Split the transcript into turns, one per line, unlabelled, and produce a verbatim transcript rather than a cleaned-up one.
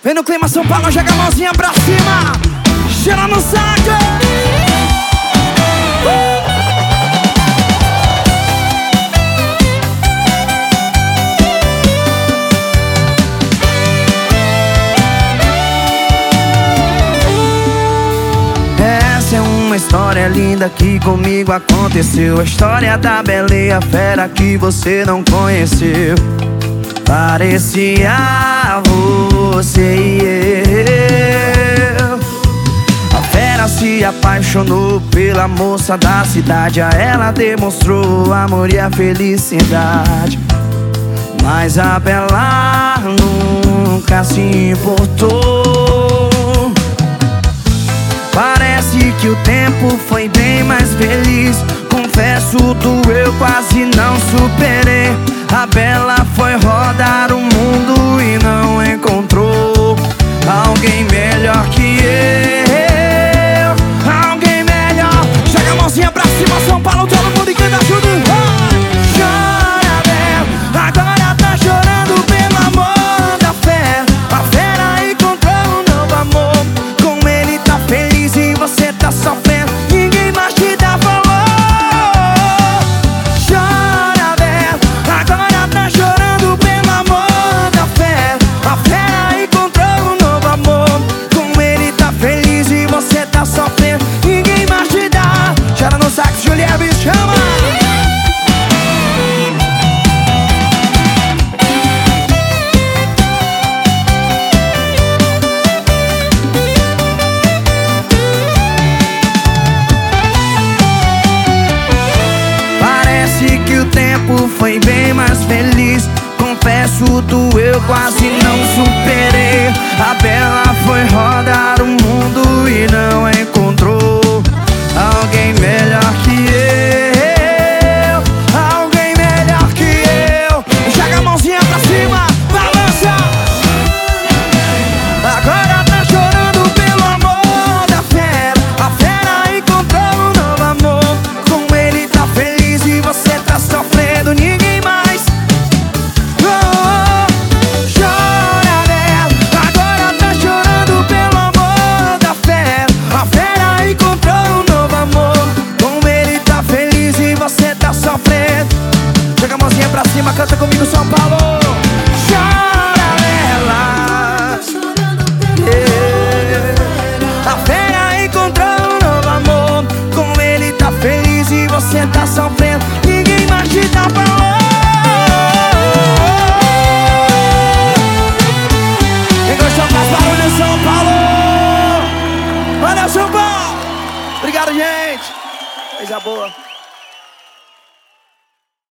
Vem no clima São Paulo, joga a mãozinha pra cima, cheira no saco. Essa é uma história linda que comigo aconteceu. A história da bela e a fera que você não conheceu. Parecia você e eu. A fera se apaixonou pela moça da cidade. A ela demonstrou o amor e a felicidade. Mas a bela nunca se importou. Parece que o tempo foi bem mais feliz. Confesso, doeu, quase não superei. A bela foi rodar o mundo e não encontrou alguém melhor que eu. Alguém melhor. Joga a mãozinha pra cima, São Paulo, todo mundo e canta junto. Chora, bela, agora tá chorando pelo amor da fera. A fera encontrou um novo amor. Com ele tá feliz e você tá sofrendo. Ninguém mais te dá valor. Chora, bela, agora tá chorando pelo amor da fera. A fera encontrou um novo amor. Com ele tá feliz e você tá sofrendo. Ninguém mais te dá. Chora no sax, Juliette, me chama. Parece que o tempo foi bem mais feliz. Confesso, doeu, quase não superei. A bela foi rodar o mundo e não encontrou alguém melhor que eu. Alguém melhor que eu. Joga a mãozinha pra cima, balança. Agora tá chorando pelo amor da fera. A fera encontrou um novo amor. Com ele tá feliz e você tá sofrendo. Ninguém mais. Oh, oh. Chora, bela, agora tá chorando pelo amor da fera. A fera encontrou um novo amor. Com ele tá feliz e você tá sofrendo. Joga a mãozinha pra cima, canta comigo, São Paulo. Chora, bela. Yeah. A fera encontrou um novo amor. Com ele tá feliz e você tá sofrendo. Ninguém mais te dá valor. Quem gostou, faz barulho, São Paulo. Valeu, São Paulo. Obrigado, gente. Coisa boa.